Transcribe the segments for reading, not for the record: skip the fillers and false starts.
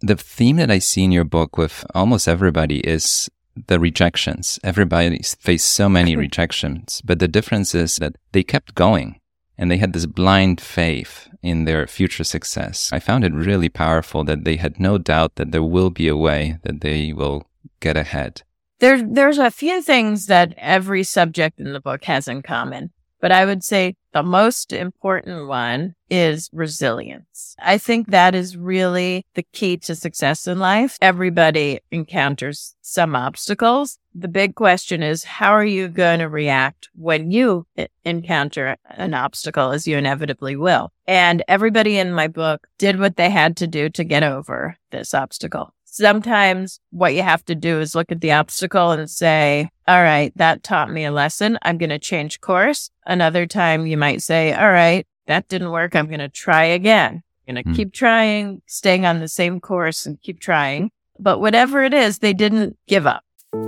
The theme that I see in your book with almost everybody is the rejections. Everybody faced so many rejections, but the difference is that they kept going and they had this blind faith in their future success. I found it really powerful that they had no doubt that there will be a way that they will get ahead. There's a few things that every subject in the book has in common, but I would say the most important one is resilience. I think that is really the key to success in life. Everybody encounters some obstacles. The big question is, how are you going to react when you encounter an obstacle, as you inevitably will? And everybody in my book did what they had to do to get over this obstacle. Sometimes what you have to do is look at the obstacle and say, all right, that taught me a lesson. I'm going to change course. Another time you might say, all right, that didn't work. I'm going to try again. I'm going to keep trying, staying on the same course and keep trying. But whatever it is, they didn't give up.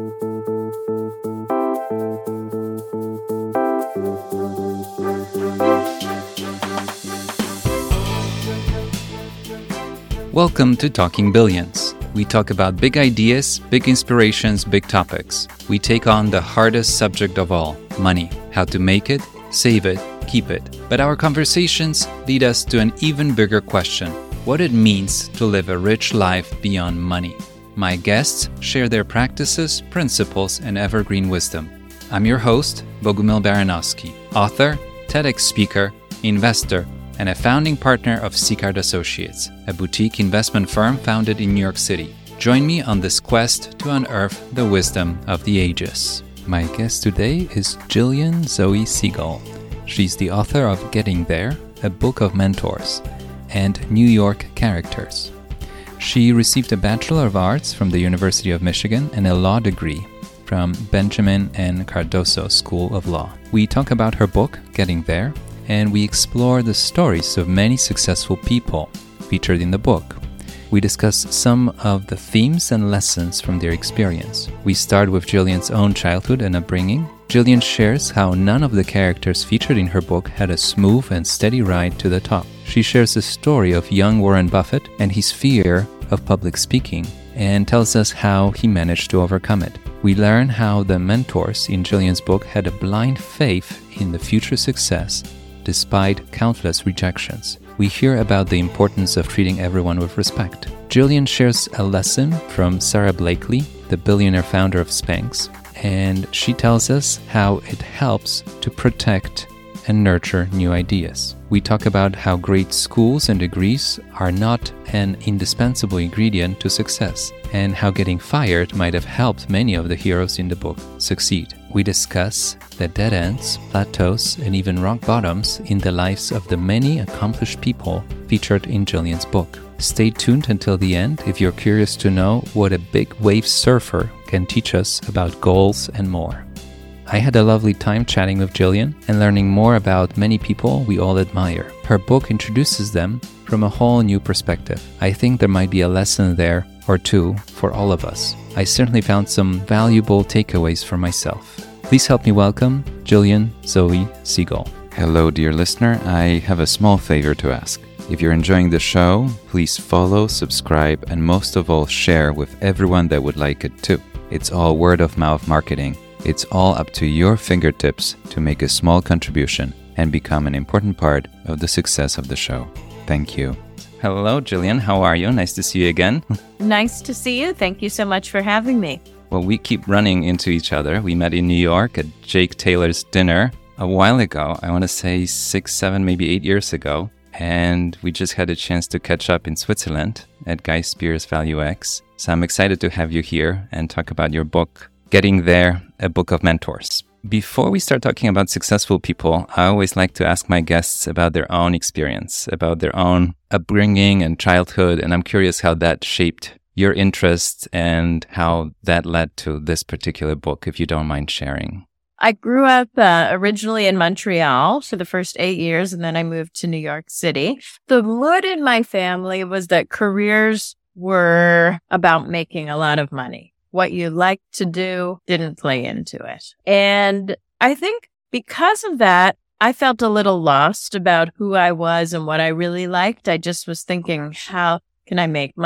Welcome to Talking Billions. We talk about big ideas, big inspirations, big topics. We take on the hardest subject of all, money. How to make it, save it, keep it. But our conversations lead us to an even bigger question: what it means to live a rich life beyond money. My guests share their practices, principles, and evergreen wisdom. I'm your host, Bogumil Baranowski, author, TEDx speaker, investor, and a founding partner of Sicard Associates, a boutique investment firm founded in New York City. Join me on this quest to unearth the wisdom of the ages. My guest today is Jillian Zoe Segal. She's the author of Getting There, a book of mentors, and New York characters. She received a Bachelor of Arts from the University of Michigan and a law degree from Benjamin and Cardoso School of Law. We talk about her book, Getting There, and we explore the stories of many successful people featured in the book. We discuss some of the themes and lessons from their experience. We start with Jillian's own childhood and upbringing. Jillian shares how none of the characters featured in her book had a smooth and steady ride to the top. She shares the story of young Warren Buffett and his fear of public speaking, and tells us how he managed to overcome it. We learn how the mentors in Jillian's book had a blind faith in the future success despite countless rejections. We hear about the importance of treating everyone with respect. Jillian shares a lesson from Sara Blakely, the billionaire founder of Spanx, and she tells us how it helps to protect and nurture new ideas. We talk about how great schools and degrees are not an indispensable ingredient to success, and how getting fired might have helped many of the heroes in the book succeed. We discuss the dead ends, plateaus, and even rock bottoms in the lives of the many accomplished people featured in Jillian's book. Stay tuned until the end if you're curious to know what a big wave surfer can teach us about goals and more. I had a lovely time chatting with Jillian and learning more about many people we all admire. Her book introduces them from a whole new perspective. I think there might be a lesson there or two for all of us. I certainly found some valuable takeaways for myself. Please help me welcome Jillian Zoe Segal. Hello, dear listener. I have a small favor to ask. If you're enjoying the show, please follow, subscribe, and most of all, share with everyone that would like it too. It's all word-of-mouth marketing. It's all up to your fingertips to make a small contribution and become an important part of the success of the show. Thank you. Hello, Jillian. How are you? Nice to see you again. Nice to see you. Thank you so much for having me. Well, we keep running into each other. We met in New York at Jake Taylor's dinner a while ago. I want to say 6, 7, maybe 8 years ago. And we just had a chance to catch up in Switzerland at Guy Spears Value X. So I'm excited to have you here and talk about your book, Getting There, a book of mentors. Before we start talking about successful people, I always like to ask my guests about their own experience, about their own upbringing and childhood. And I'm curious how that shaped your interests and how that led to this particular book, if you don't mind sharing. I grew up originally in Montreal for the first 8 years, and then I moved to New York City. The mood in my family was that careers were about making a lot of money. What you liked to do didn't play into it. And I think because of that, I felt a little lost about who I was and what I really liked. I just was thinking, how can I make money?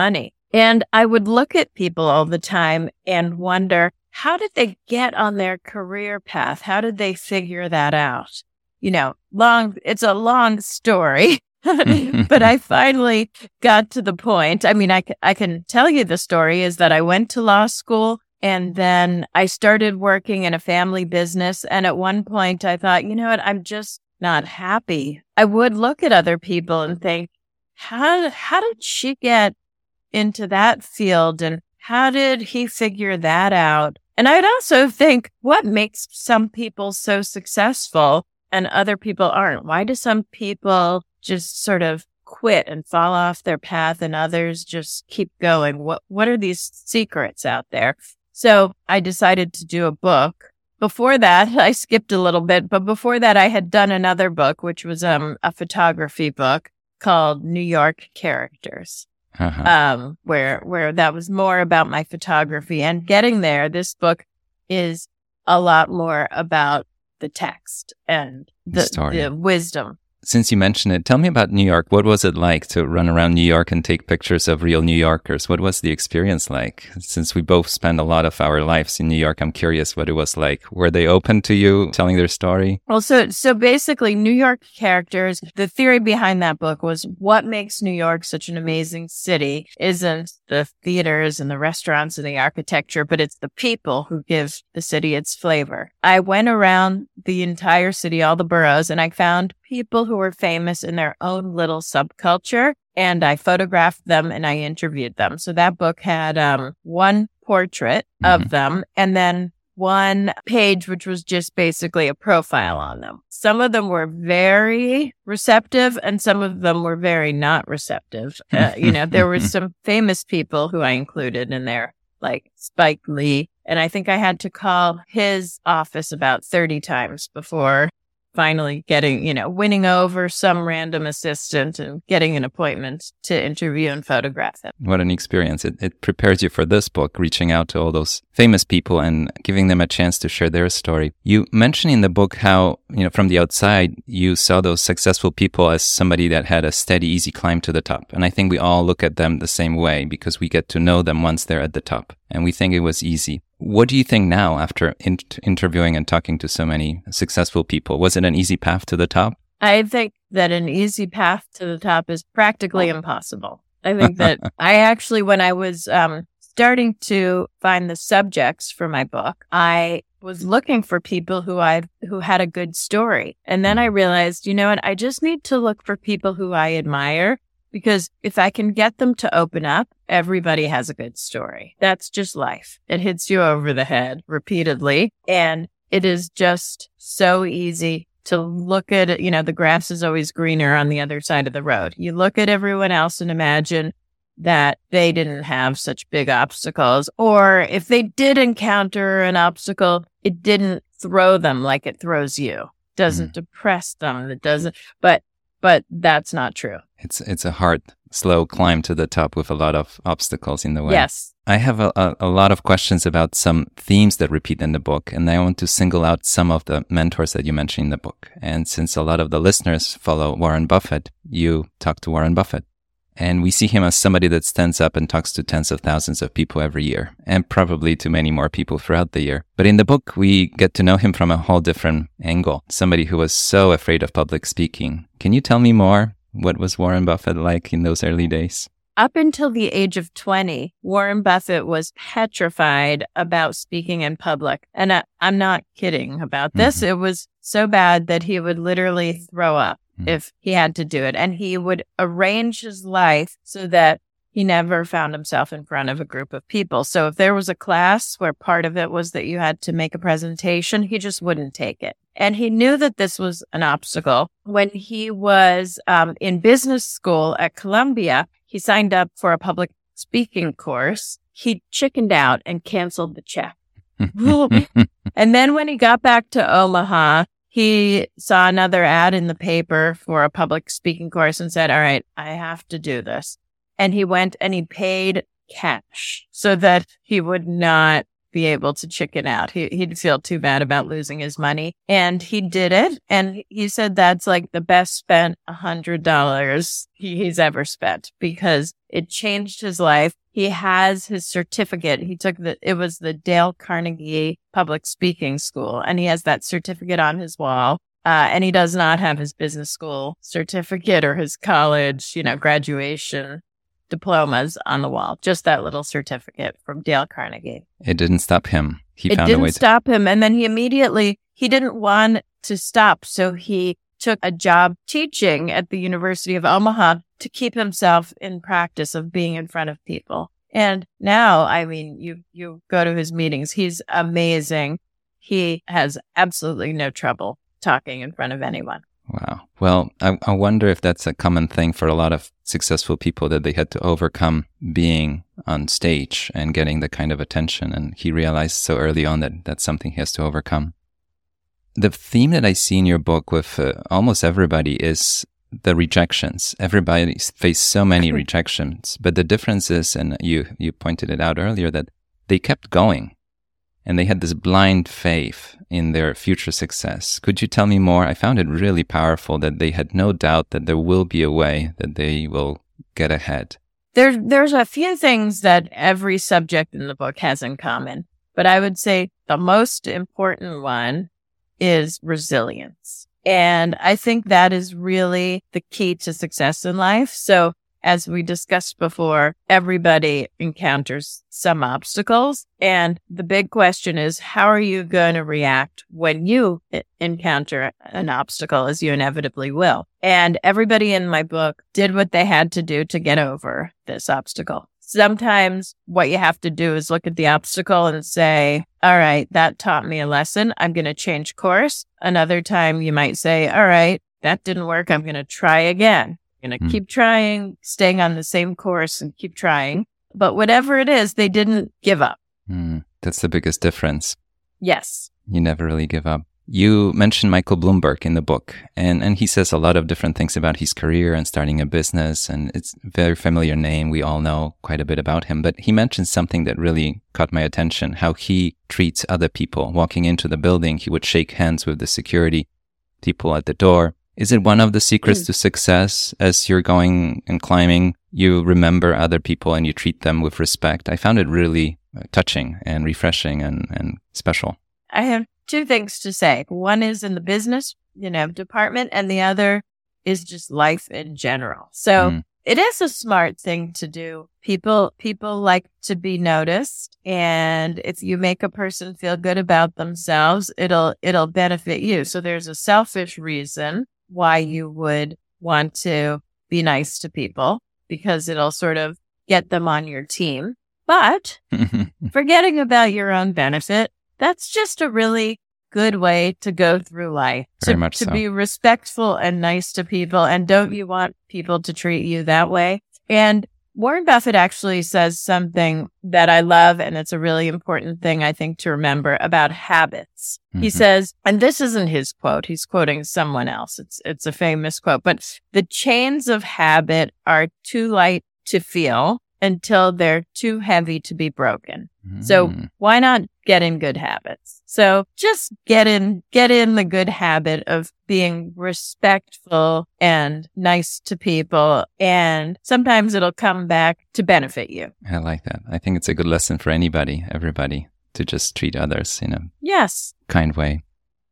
And I would look at people all the time and wonder, how did they get on their career path? How did they figure that out? It's a long story, but I finally got to the point. I mean, I can tell you the story is that I went to law school and then I started working in a family business. And at one point I thought, you know what, I'm just not happy. I would look at other people and think, how did she get into that field? And how did he figure that out? And I'd also think, what makes some people so successful and other people aren't? Why do some people just sort of quit and fall off their path and others just keep going? What are these secrets out there? So I decided to do a book. Before that, I skipped a little bit, but before that, I had done another book, which was a photography book called New York Characters. Where that was more about my photography. And getting there, this book is a lot more about the text and the wisdom. Since you mentioned it, tell me about New York. What was it like to run around New York and take pictures of real New Yorkers? What was the experience like? Since we both spend a lot of our lives in New York, I'm curious what it was like. Were they open to you telling their story? Well, so basically, New York Characters, the theory behind that book was what makes New York such an amazing city isn't the theaters and the restaurants and the architecture, but it's the people who give the city its flavor. I went around the entire city, all the boroughs, and I found people who were famous in their own little subculture, and I photographed them and I interviewed them. So that book had one portrait of them and then one page, which was just basically a profile on them. Some of them were very receptive and some of them were very not receptive. There were some famous people who I included in there, like Spike Lee. And I think I had to call his office about 30 times before finally winning over some random assistant and getting an appointment to interview and photograph him. What an experience. It prepares you for this book, reaching out to all those famous people and giving them a chance to share their story. You mention in the book how, from the outside, you saw those successful people as somebody that had a steady, easy climb to the top. And I think we all look at them the same way because we get to know them once they're at the top. And we think it was easy. What do you think now after interviewing and talking to so many successful people? Was it an easy path to the top? I think that an easy path to the top is practically impossible. I think that I actually, when I was starting to find the subjects for my book, I was looking for people who had a good story. And then I realized, you know what, I just need to look for people who I admire. Because if I can get them to open up, everybody has a good story. That's just life. It hits you over the head repeatedly. And it is just so easy to look at it. The grass is always greener on the other side of the road. You look at everyone else and imagine that they didn't have such big obstacles. Or if they did encounter an obstacle, it didn't throw them like it throws you. It doesn't depress them. It doesn't, but that's not true. It's a hard, slow climb to the top with a lot of obstacles in the way. Yes. I have a lot of questions about some themes that repeat in the book, and I want to single out some of the mentors that you mention in the book. And since a lot of the listeners follow Warren Buffett, you talk to Warren Buffett. And we see him as somebody that stands up and talks to tens of thousands of people every year, and probably to many more people throughout the year. But in the book, we get to know him from a whole different angle, somebody who was so afraid of public speaking. Can you tell me more? What was Warren Buffett like in those early days? Up until the age of 20, Warren Buffett was petrified about speaking in public. And I'm not kidding about this. It was so bad that he would literally throw up if he had to do it. And he would arrange his life so that he never found himself in front of a group of people. So if there was a class where part of it was that you had to make a presentation, he just wouldn't take it. And he knew that this was an obstacle. When he was in business school at Columbia, he signed up for a public speaking course. He chickened out and canceled the check. And then when he got back to Omaha, he saw another ad in the paper for a public speaking course and said, all right, I have to do this. And he went and he paid cash so that he would not be able to chicken out. He'd feel too bad about losing his money. And he did it. And he said that's like the best spent $100 he's ever spent because it changed his life. he has his certificate. It was the Dale Carnegie Public Speaking School, and he has that certificate on his wall. And he does not have his business school certificate or his college, graduation diplomas on the wall. Just that little certificate from Dale Carnegie. It didn't stop him. He It found a way didn't stop him. And then he didn't want to stop. So he took a job teaching at the University of Omaha to keep himself in practice of being in front of people. And now, you go to his meetings. He's amazing. He has absolutely no trouble talking in front of anyone. Wow. Well, I wonder if that's a common thing for a lot of successful people, that they had to overcome being on stage and getting the kind of attention. And he realized so early on that that's something he has to overcome. The theme that I see in your book with almost everybody is the rejections. Everybody faced so many rejections, but the difference is, and you pointed it out earlier, that they kept going. And they had this blind faith in their future success. Could you tell me more? I found it really powerful that they had no doubt that there will be a way that they will get ahead. There's a few things that every subject in the book has in common, but I would say the most important one is resilience. And I think that is really the key to success in life. So as we discussed before, everybody encounters some obstacles. And the big question is, how are you going to react when you encounter an obstacle, as you inevitably will? And everybody in my book did what they had to do to get over this obstacle. Sometimes what you have to do is look at the obstacle and say, all right, that taught me a lesson. I'm going to change course. Another time you might say, all right, that didn't work. I'm going to try again. Going to keep trying, staying on the same course and keep trying. But whatever it is, they didn't give up. That's the biggest difference. Yes. You never really give up. You mentioned Michael Bloomberg in the book, and he says a lot of different things about his career and starting a business, and it's a very familiar name. We all know quite a bit about him, but he mentioned something that really caught my attention, how he treats other people. Walking into the building, he would shake hands with the security people at the door. Is it one of the secrets to success? As you're going and climbing, you remember other people and you treat them with respect. I found it really touching and refreshing and special. I have two things to say. One is in the business, department, and the other is just life in general. So it is a smart thing to do. People like to be noticed. And if you make a person feel good about themselves, it'll benefit you. So there's a selfish reason why you would want to be nice to people, because it'll sort of get them on your team. But forgetting about your own benefit, that's just a really good way to go through life. Very much so. To be respectful and nice to people. And don't you want people to treat you that way? And Warren Buffett actually says something that I love, and it's a really important thing, I think, to remember about habits. He says, and this isn't his quote, he's quoting someone else. It's a famous quote, but the chains of habit are too light to feel until they're too heavy to be broken. So why not get in good habits? So just get in the good habit of being respectful and nice to people. And sometimes it'll come back to benefit you. I like that. I think it's a good lesson for everybody, to just treat others in a kind way.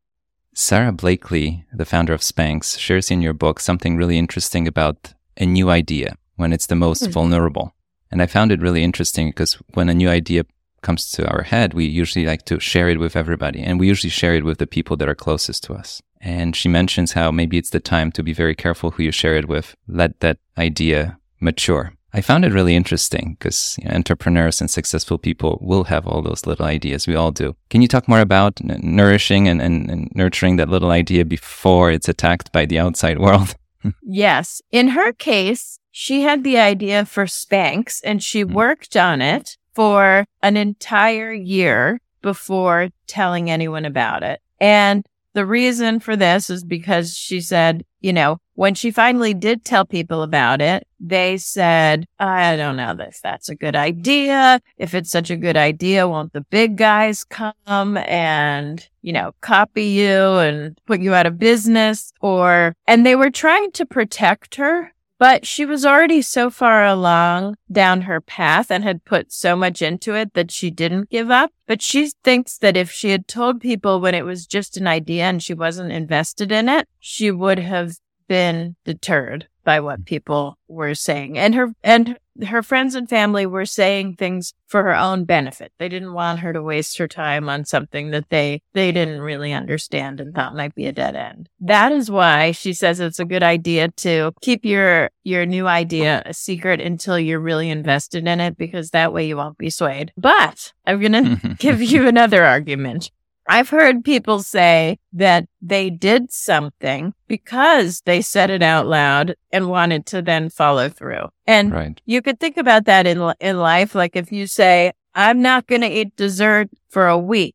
Sara Blakely, the founder of Spanx, shares in your book something really interesting about a new idea when it's the most vulnerable. And I found it really interesting because when a new idea comes to our head, we usually like to share it with everybody. And we usually share it with the people that are closest to us. And she mentions how maybe it's the time to be very careful who you share it with. Let that idea mature. I found it really interesting because entrepreneurs and successful people will have all those little ideas. We all do. Can you talk more about nourishing and nurturing that little idea before it's attacked by the outside world? Yes. In her case, she had the idea for Spanx and she worked on it for an entire year before telling anyone about it. And the reason for this is because she said, when she finally did tell people about it, they said, I don't know if that's a good idea. If it's such a good idea, won't the big guys come and, copy you and put you out of business? And they were trying to protect her But she was already so far along down her path and had put so much into it that she didn't give up. But she thinks that if she had told people when it was just an idea and she wasn't invested in it, she would have been deterred by what people were saying. And her friends and family were saying things for her own benefit. They didn't want her to waste her time on something that they didn't really understand and thought might be a dead end. That is why she says it's a good idea to keep your new idea a secret until you're really invested in it, because that way you won't be swayed. But I'm going to give you another argument. I've heard people say that they did something because they said it out loud and wanted to then follow through. And you could think about that in life. Like if you say, I'm not going to eat dessert for a week,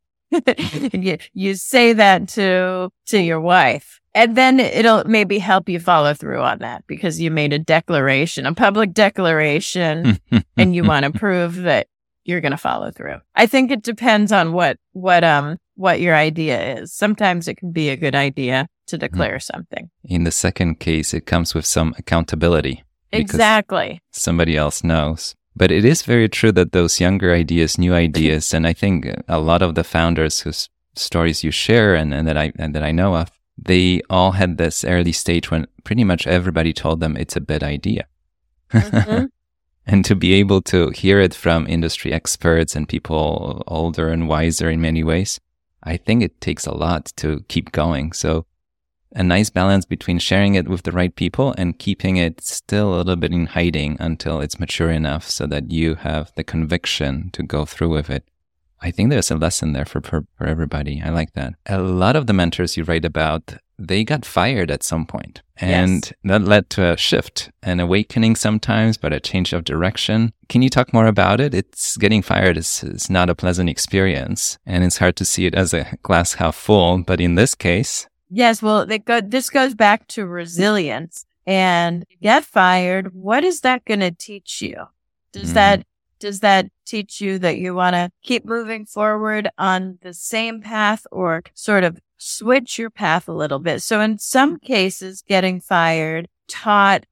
you say that to your wife. And then it'll maybe help you follow through on that because you made a declaration, a public declaration, and you want to prove that you're going to follow through. I think it depends on what your idea is. Sometimes it can be a good idea to declare something. In the second case, it comes with some accountability. Exactly. Somebody else knows. But it is very true that those younger ideas, new ideas, and I think a lot of the founders whose stories you share and that I know of, they all had this early stage when pretty much everybody told them it's a bad idea. Mm-hmm. And to be able to hear it from industry experts and people older and wiser in many ways, I think it takes a lot to keep going. So a nice balance between sharing it with the right people and keeping it still a little bit in hiding until it's mature enough so that you have the conviction to go through with it. I think there's a lesson there for everybody. I like that. A lot of the mentors you write about, they got fired at some point. And that led to a shift, an awakening sometimes, but a change of direction. Can you talk more about it? It's getting fired is not a pleasant experience, and it's hard to see it as a glass half full. But in this case... Yes, well, this goes back to resilience. And get fired, what is that going to teach you? Does that teach you that you want to keep moving forward on the same path or sort of switch your path a little bit? So in some cases, getting fired taught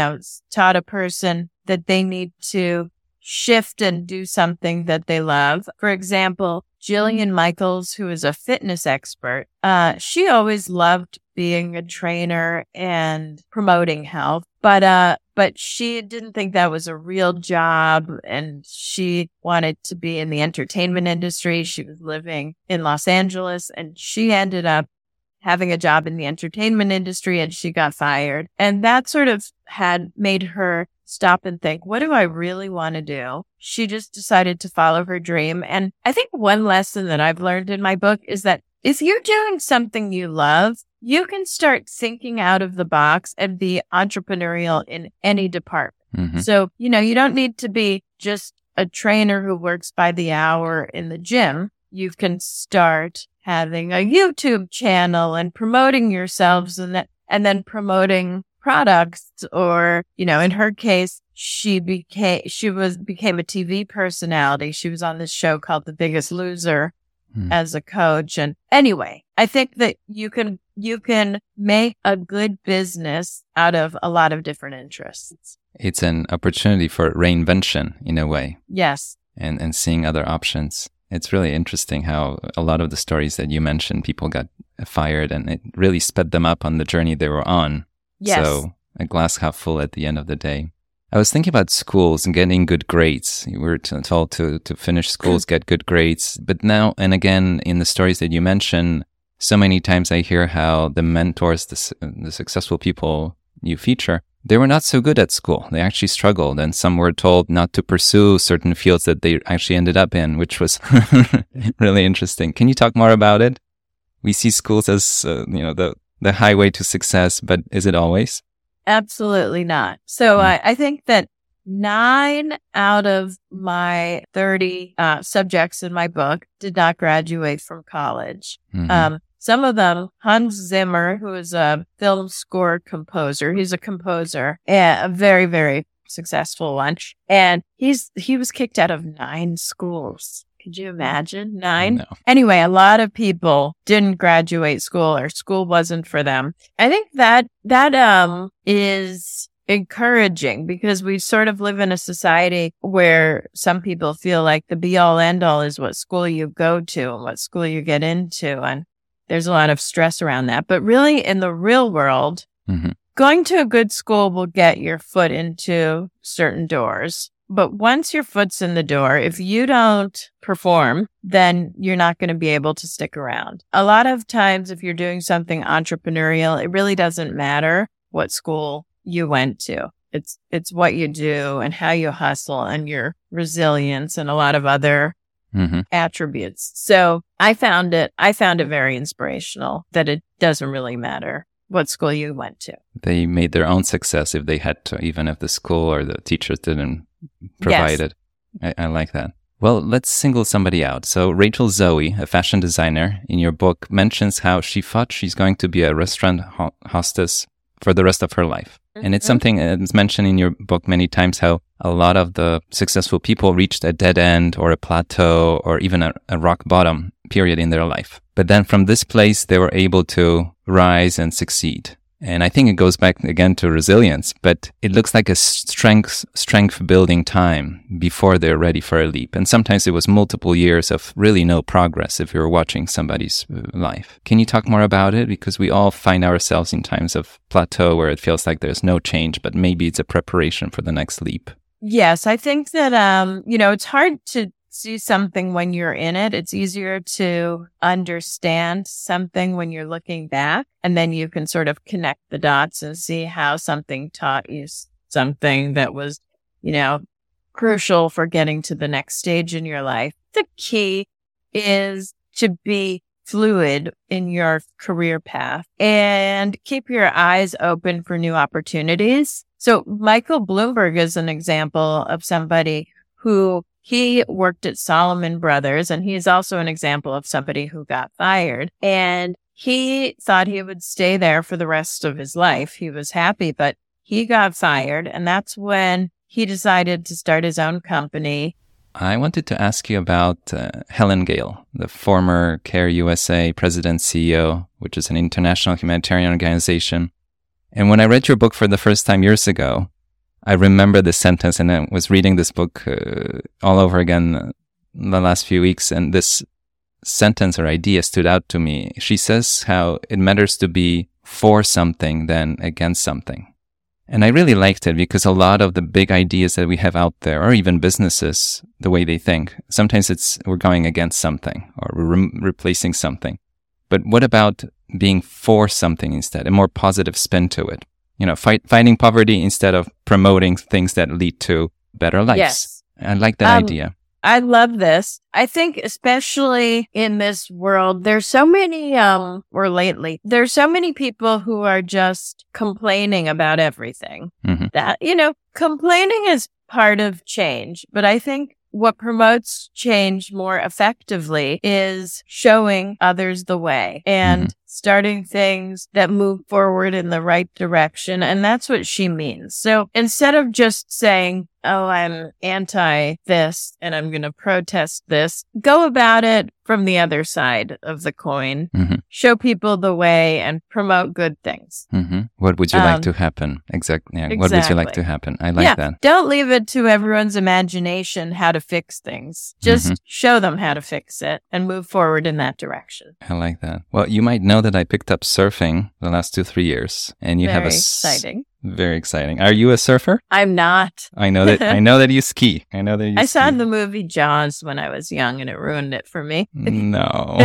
a person that they need to shift and do something that they love. For example, Jillian Michaels, who is a fitness expert, she always loved being a trainer and promoting health, but she didn't think that was a real job, and she wanted to be in the entertainment industry. She was living in Los Angeles, and she ended up having a job in the entertainment industry, and she got fired. And that sort of had made her stop and think, what do I really want to do? She just decided to follow her dream. And I think one lesson that I've learned in my book is that if you're doing something you love, you can start thinking out of the box and be entrepreneurial in any department. Mm-hmm. So, you don't need to be just a trainer who works by the hour in the gym. You can start having a YouTube channel and promoting yourselves and then promoting products, or, in her case, she became a TV personality. She was on this show called The Biggest Loser as a coach. And anyway, I think that you can make a good business out of a lot of different interests. It's an opportunity for reinvention in a way. Yes. And seeing other options. It's really interesting how a lot of the stories that you mentioned, people got fired and it really sped them up on the journey they were on. Yes. So a glass half full at the end of the day. I was thinking about schools and getting good grades. You were told to finish schools, get good grades. But now and again, in the stories that you mention, so many times I hear how the mentors, the successful people you feature, they were not so good at school. They actually struggled. And some were told not to pursue certain fields that they actually ended up in, which was really interesting. Can you talk more about it? We see schools as, the highway to success, but is it always? Absolutely not. So I think that 9 out of my 30 subjects in my book did not graduate from college. Mm-hmm. Some of them, Hans Zimmer, who is a film score composer, he's a composer, a very, very successful one. And he was kicked out of 9 schools. Could you imagine? 9? No. Anyway, a lot of people didn't graduate school, or school wasn't for them. I think that is encouraging, because we sort of live in a society where some people feel like the be all end all is what school you go to and what school you get into. And there's a lot of stress around that. But really, in the real world, going to a good school will get your foot into certain doors. But once your foot's in the door, if you don't perform, then you're not going to be able to stick around. A lot of times, if you're doing something entrepreneurial, it really doesn't matter what school you went to. It's what you do and how you hustle and your resilience and a lot of other attributes. So I found it very inspirational that it doesn't really matter what school you went to. They made their own success if they had to, even if the school or the teachers didn't provide it. I like that. Well, let's single somebody out. So Rachel Zoe, a fashion designer, in your book mentions how she thought she's going to be a restaurant hostess for the rest of her life. And it's something that's mentioned in your book many times, how a lot of the successful people reached a dead end or a plateau or even a rock bottom period in their life. But then from this place, they were able to rise and succeed. And I think it goes back again to resilience, but it looks like a strength building time before they're ready for a leap. And sometimes it was multiple years of really no progress if you're watching somebody's life. Can you talk more about it? Because we all find ourselves in times of plateau where it feels like there's no change, but maybe it's a preparation for the next leap. Yes, I think that, it's hard to see something when you're in it. It's easier to understand something when you're looking back, and then you can sort of connect the dots and see how something taught you something that was, crucial for getting to the next stage in your life. The key is to be fluid in your career path and keep your eyes open for new opportunities. So Michael Bloomberg is an example of somebody who he worked at Salomon Brothers, and he's also an example of somebody who got fired. And he thought he would stay there for the rest of his life. He was happy, but he got fired. And that's when he decided to start his own company. I wanted to ask you about Helen Gale, the former CARE USA president CEO, which is an international humanitarian organization. And when I read your book for the first time years ago, I remember this sentence, and I was reading this book all over again the last few weeks, and this sentence or idea stood out to me. She says how it matters to be for something than against something. And I really liked it because a lot of the big ideas that we have out there, or even businesses, the way they think, sometimes we're going against something or we're replacing something. But what about being for something instead, a more positive spin to it? Fighting poverty instead of promoting things that lead to better lives. Yes. I like that idea. I love this. I think especially in this world, there's so many, there's so many people who are just complaining about everything. That, complaining is part of change. But I think what promotes change more effectively is showing others the way and starting things that move forward in the right direction. And that's what she means. So instead of just saying, oh, I'm anti this and I'm going to protest this, go about it from the other side of the coin. Show people the way and promote good things. What would you like to happen? Exactly. Yeah. What would you like to happen? I like that. Don't leave it to everyone's imagination how to fix things. Just show them how to fix it and move forward in that direction. I like that. Well, you might know that I picked up surfing the last 2-3 years, and you have exciting. Very exciting. Are you a surfer? I'm not. I know that you ski. I saw the movie Jaws when I was young, and it ruined it for me. No.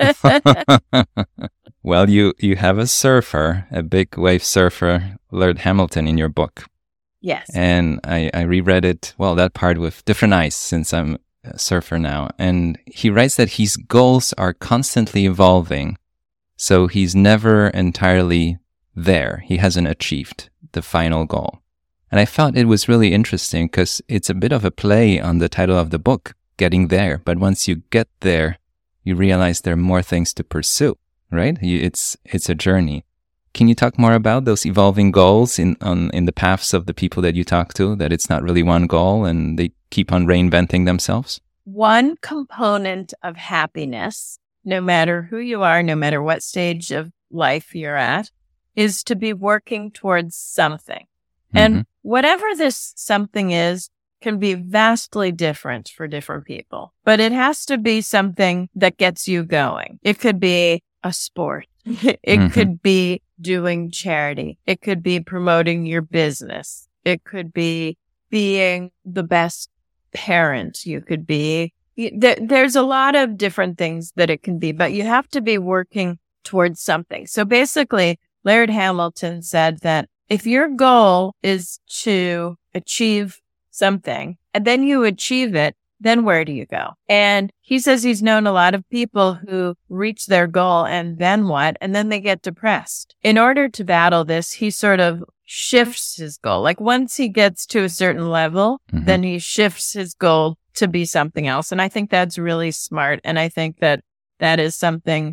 Well, you have a surfer, a big wave surfer, Laird Hamilton, in your book. Yes. And I reread it, that part with different eyes since I'm a surfer now. And he writes that his goals are constantly evolving. So he's never entirely there. He hasn't achieved the final goal. And I thought it was really interesting because it's a bit of a play on the title of the book, Getting There. But once you get there, you realize there are more things to pursue, right? It's a journey. Can you talk more about those evolving goals in the paths of the people that you talk to, that it's not really one goal and they keep on reinventing themselves? One component of happiness, no matter who you are, no matter what stage of life you're at, is to be working towards something. And whatever this something is can be vastly different for different people, but it has to be something that gets you going. It could be a sport. It could be doing charity. It could be promoting your business. It could be being the best parent you could be. There's a lot of different things that it can be, but you have to be working towards something. So basically, Laird Hamilton said that if your goal is to achieve something and then you achieve it, then where do you go? And he says he's known a lot of people who reach their goal and then what? And then they get depressed. In order to battle this, he sort of shifts his goal. Like once he gets to a certain level, then he shifts his goal to be something else. And I think that's really smart. And I think that that is something,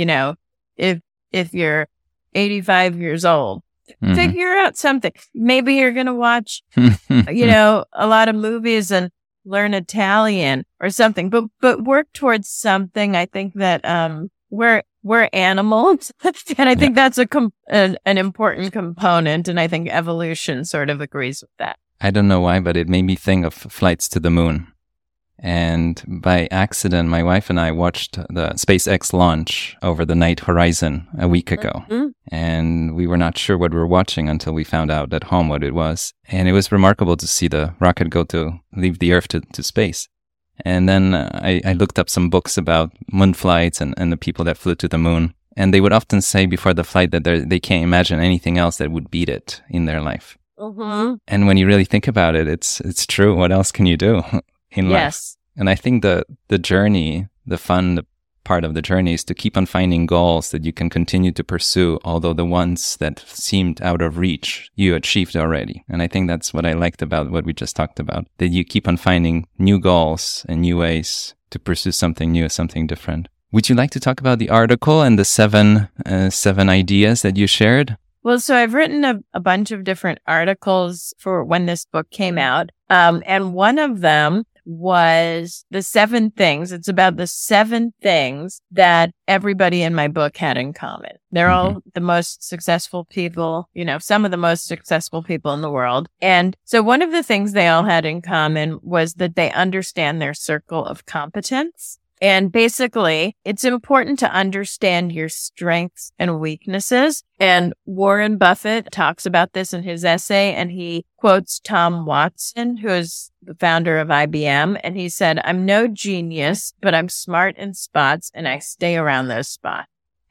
if you're 85 years old, figure out something. Maybe you're going to watch, a lot of movies and learn Italian or something, but work towards something. I think that, we're animals and I think that's an important component. And I think evolution sort of agrees with that. I don't know why, but it made me think of flights to the moon. And by accident, my wife and I watched the SpaceX launch over the night horizon a week ago. And we were not sure what we were watching until we found out at home what it was. And it was remarkable to see the rocket leave the Earth to space. And then I looked up some books about moon flights and the people that flew to the moon. And they would often say before the flight that they can't imagine anything else that would beat it in their life. And when you really think about it, it's true. What else can you do in life? And I think the journey, the fun part of the journey is to keep on finding goals that you can continue to pursue, although the ones that seemed out of reach, you achieved already. And I think that's what I liked about what we just talked about, that you keep on finding new goals and new ways to pursue something new, something different. Would you like to talk about the article and the seven ideas that you shared? Well, so I've written a bunch of different articles for when this book came out. And one of them was the 7 things. It's about the 7 things that everybody in my book had in common. They're all the most successful people, some of the most successful people in the world. And so one of the things they all had in common was that they understand their circle of competence. And basically, it's important to understand your strengths and weaknesses. And Warren Buffett talks about this in his essay, and he quotes Tom Watson, who is the founder of IBM. And he said, "I'm no genius, but I'm smart in spots, and I stay around those spots."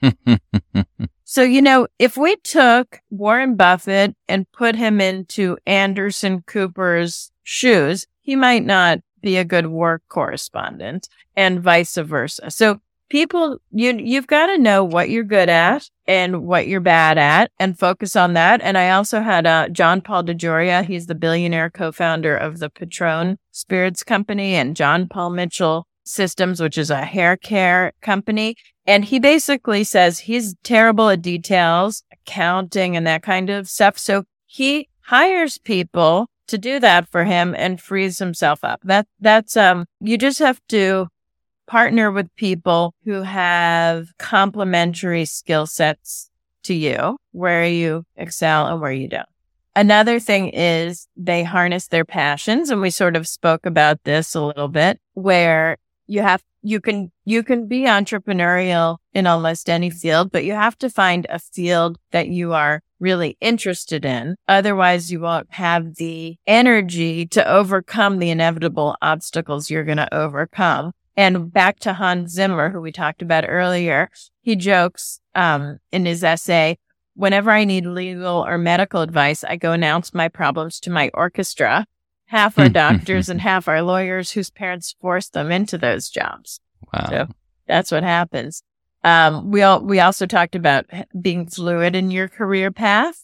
So, if we took Warren Buffett and put him into Anderson Cooper's shoes, he might not be a good work correspondent and vice versa. So people, you've got to know what you're good at and what you're bad at and focus on that. And I also had John Paul DeJoria. He's the billionaire co-founder of the Patron Spirits Company and John Paul Mitchell Systems, which is a hair care company. And he basically says he's terrible at details, accounting and that kind of stuff. So he hires people to do that for him and frees himself up. That's you just have to partner with people who have complementary skill sets to you, where you excel and where you don't. Another thing is they harness their passions. And we sort of spoke about this a little bit, where you can be entrepreneurial in almost any field, but you have to find a field that you are really interested in. Otherwise, you won't have the energy to overcome the inevitable obstacles you're going to overcome. And back to Hans Zimmer, who we talked about earlier, he jokes in his essay, "Whenever I need legal or medical advice, I go announce my problems to my orchestra. Half are doctors and half are lawyers whose parents forced them into those jobs." Wow. So that's what happens. We also talked about being fluid in your career path.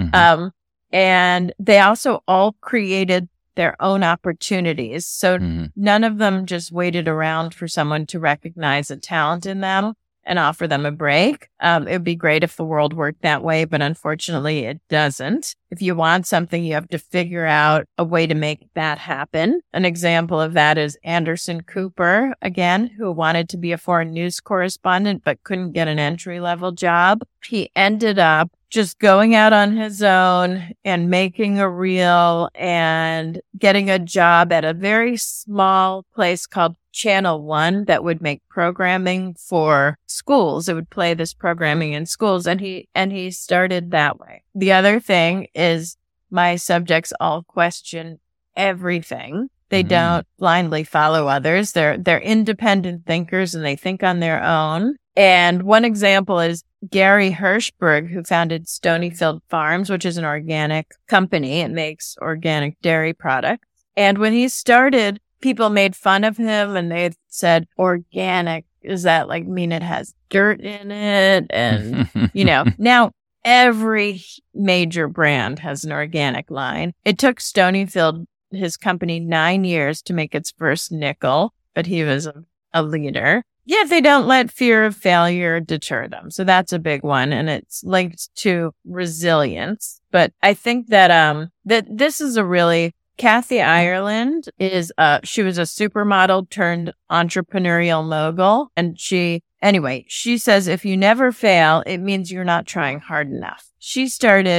And they also all created their own opportunities. So none of them just waited around for someone to recognize a talent in them and offer them a break. It would be great if the world worked that way, but unfortunately it doesn't. If you want something, you have to figure out a way to make that happen. An example of that is Anderson Cooper, again, who wanted to be a foreign news correspondent but couldn't get an entry-level job. He ended up just going out on his own and making a reel and getting a job at a very small place called Channel One that would make programming for schools. It would play this programming in schools, and he started that way. The other thing is my subjects all question everything. They don't blindly follow others. They're independent thinkers and they think on their own. And one example is Gary Hirshberg, who founded Stonyfield Farms, which is an organic company. It makes organic dairy products. And when he started, people made fun of him and they said, organic, does that like mean it has dirt in it? And, now every major brand has an organic line. It took Stonyfield, his company, 9 years to make its first nickel, but he was a leader. Yet they don't let fear of failure deter them. So that's a big one. And it's linked to resilience. But I think that, that this is Kathy Ireland she was a supermodel turned entrepreneurial mogul. And she says, if you never fail, it means you're not trying hard enough. She was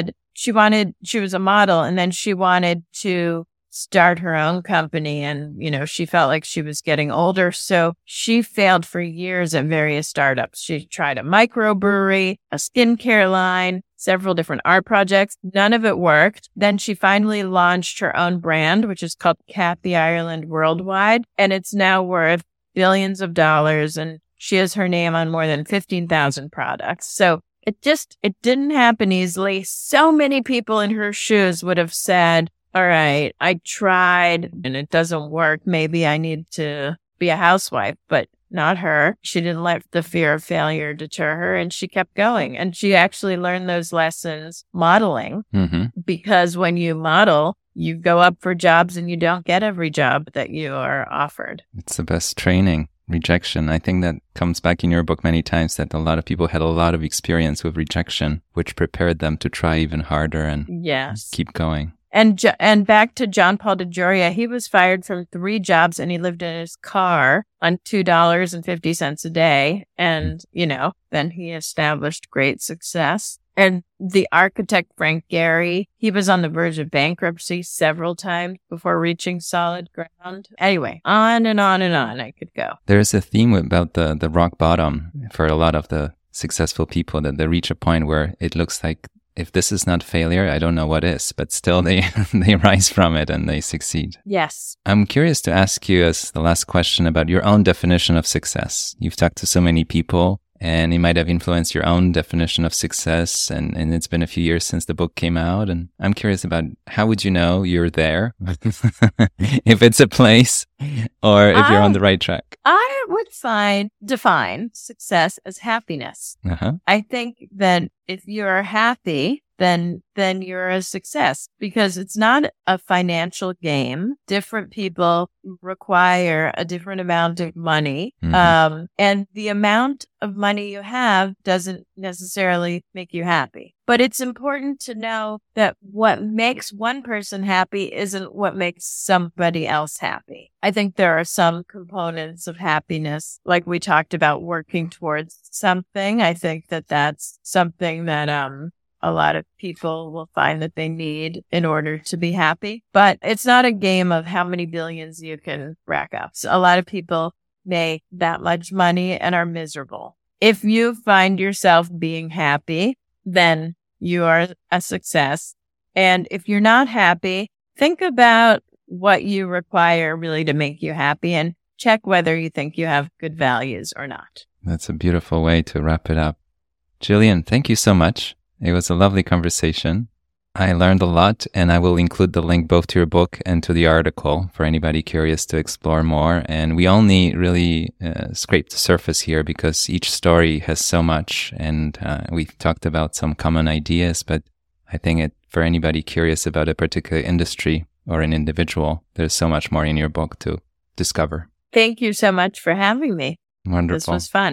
a model and then she wanted to start her own company. And, she felt like she was getting older. So she failed for years at various startups. She tried a microbrewery, a skincare line, several different art projects. None of it worked. Then she finally launched her own brand, which is called Kathy Ireland Worldwide. And it's now worth billions of dollars. And she has her name on more than 15,000 products. So it didn't happen easily. So many people in her shoes would have said, all right, I tried and it doesn't work. Maybe I need to be a housewife, but not her. She didn't let the fear of failure deter her and she kept going. And she actually learned those lessons modeling because when you model, you go up for jobs and you don't get every job that you are offered. It's the best training. Rejection. I think that comes back in your book many times that a lot of people had a lot of experience with rejection, which prepared them to try even harder and keep going. And back to John Paul DeJoria, he was fired from 3 jobs and he lived in his car on $2.50 a day. And, then he established great success. And the architect, Frank Gehry, he was on the verge of bankruptcy several times before reaching solid ground. Anyway, on and on and on I could go. There's a theme about the rock bottom for a lot of the successful people, that they reach a point where it looks like, if this is not failure, I don't know what is, but still they rise from it and they succeed. Yes. I'm curious to ask you as the last question about your own definition of success. You've talked to so many people and it might have influenced your own definition of success. And it's been a few years since the book came out. And I'm curious about how would you know you're there? If it's a place or if you're on the right track. I would define success as happiness. I think that if you're happy, then you're a success because it's not a financial game. Different people require a different amount of money. And the amount of money you have doesn't necessarily make you happy. But it's important to know that what makes one person happy isn't what makes somebody else happy. I think there are some components of happiness, like we talked about working towards something. I think that that's something that, a lot of people will find that they need in order to be happy. But it's not a game of how many billions you can rack up. So a lot of people make that much money and are miserable. If you find yourself being happy, then you are a success. And if you're not happy, think about what you require really to make you happy and check whether you think you have good values or not. That's a beautiful way to wrap it up. Gillian, thank you so much. It was a lovely conversation. I learned a lot, and I will include the link both to your book and to the article for anybody curious to explore more. And we only really scraped the surface here because each story has so much, and we've talked about some common ideas, but I think for anybody curious about a particular industry or an individual, there's so much more in your book to discover. Thank you so much for having me. Wonderful. This was fun.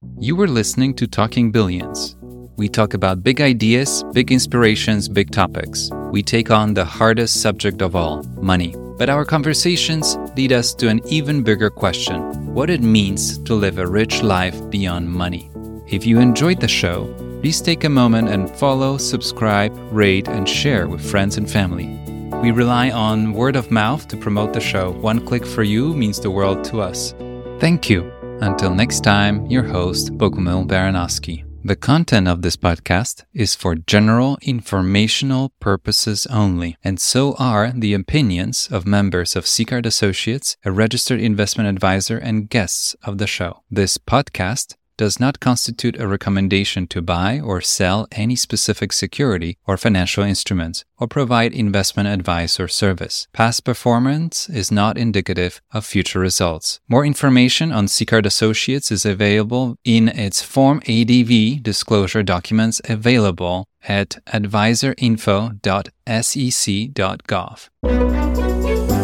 You were listening to Talking Billions. We talk about big ideas, big inspirations, big topics. We take on the hardest subject of all, money. But our conversations lead us to an even bigger question: what it means to live a rich life beyond money. If you enjoyed the show, please take a moment and follow, subscribe, rate, and share with friends and family. We rely on word of mouth to promote the show. One click for you means the world to us. Thank you. Until next time, your host, Bogumil Baranowski. The content of this podcast is for general informational purposes only, and so are the opinions of members of Sicard Associates, a registered investment advisor, and guests of the show. This podcast does not constitute a recommendation to buy or sell any specific security or financial instruments, or provide investment advice or service. Past performance is not indicative of future results. More information on Sicard Associates is available in its Form ADV disclosure documents available at advisorinfo.sec.gov.